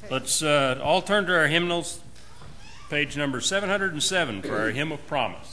Let's all turn to our hymnals, page number 707 for our Hymn of Promise.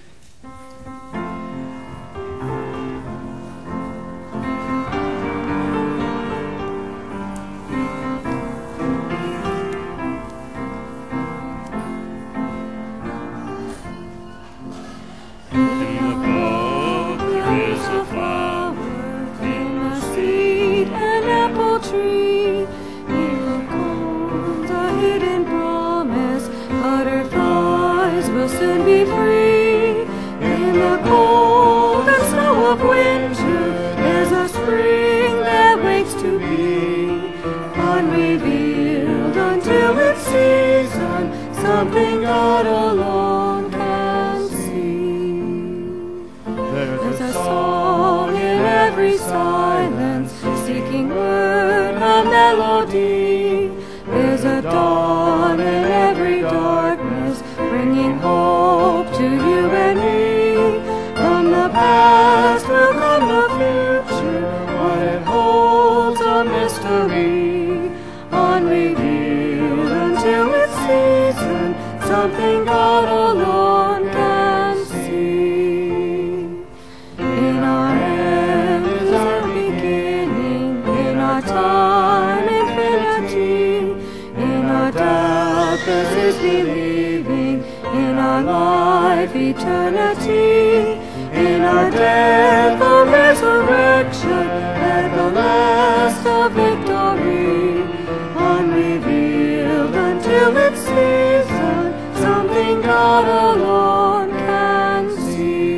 Something God alone can see. There's a song in every silence, seeking word, a melody. There's a dawn in every darkness, bringing hope to you and me. From the past will come the future, what it holds a mystery, unrevealed until it's season. Something God alone can see. In our end is our beginning, in our time infinity. In our doubt this is believing, in our life eternity. In our death the resurrection, at the last of victory. Unrevealed until its season, something God alone can see.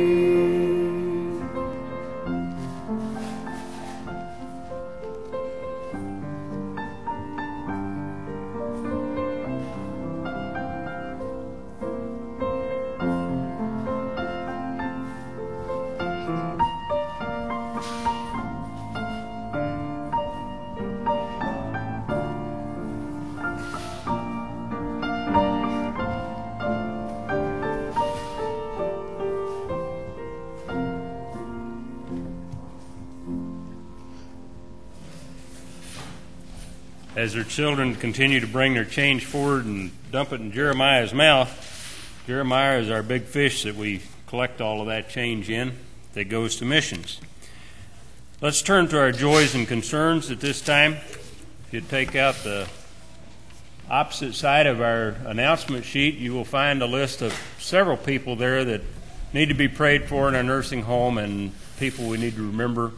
As their children continue to bring their change forward and dump it in Jeremiah's mouth, Jeremiah is our big fish that we collect all of that change in that goes to missions. Let's turn to our joys and concerns at this time. If you take out the opposite side of our announcement sheet, you will find a list of several people there that need to be prayed for in our nursing home and people we need to remember.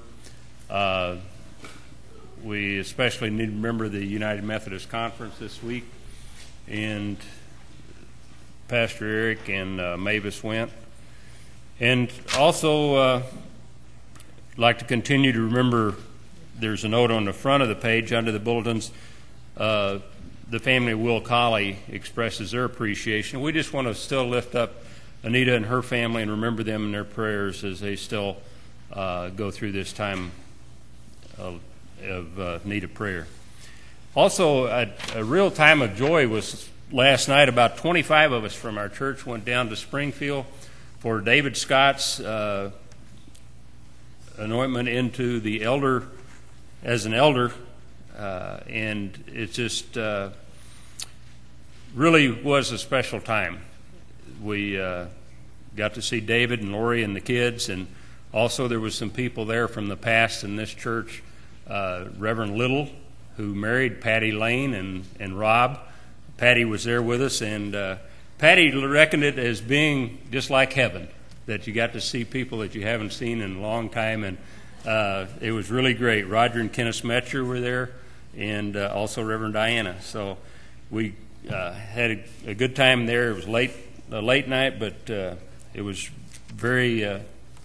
We especially need to remember the United Methodist Conference this week, and Pastor Eric and Mavis went. And also like to continue to remember, there's a note on the front of the page under the bulletins, the family of Will Colley expresses their appreciation. We just want to still lift up Anita and her family and remember them in their prayers as they still go through this time of need of prayer. Also, a real time of joy was last night. About 25 of us from our church went down to Springfield for David Scott's anointment into the elder as an elder, and it just really was a special time. We got to see David and Lori and the kids, and also there was some people there from the past in this church. Reverend Little, who married Patty Lane and Rob. Patty was there with us, and Patty reckoned it as being just like heaven, that you got to see people that you haven't seen in a long time, and it was really great. Roger and Kenneth Smetcher were there, and also Reverend Diana. So we had a good time there. It was a late night, but it was very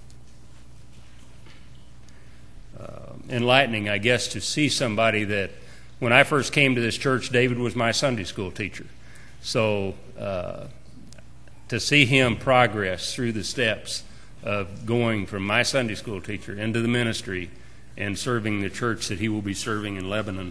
enlightening, I guess, to see somebody that, when I first came to this church, David was my Sunday school teacher. So to see him progress through the steps of going from my Sunday school teacher into the ministry and serving the church that he will be serving in Lebanon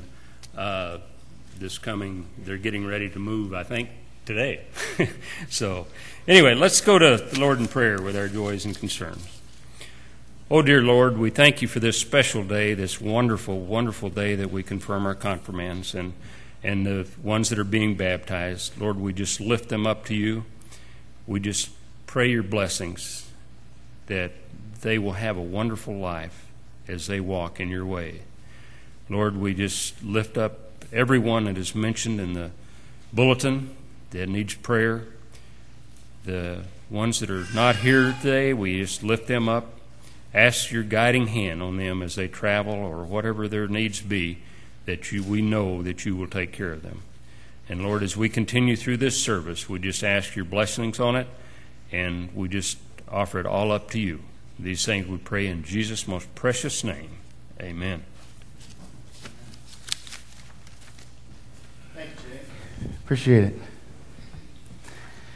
they're getting ready to move, I think, today. So anyway, let's go to the Lord in prayer with our joys and concerns. Oh, dear Lord, we thank you for this special day, this wonderful, wonderful day that we confirm our confirmands. And and the ones that are being baptized. Lord, we just lift them up to you. We just pray your blessings that they will have a wonderful life as they walk in your way. Lord, we just lift up everyone that is mentioned in the bulletin that needs prayer. The ones that are not here today, we just lift them up. Ask your guiding hand on them as they travel or whatever their needs be, that we know that you will take care of them. And Lord, as we continue through this service, we just ask your blessings on it, and we just offer it all up to you. These things we pray in Jesus' most precious name. Amen. Appreciate it.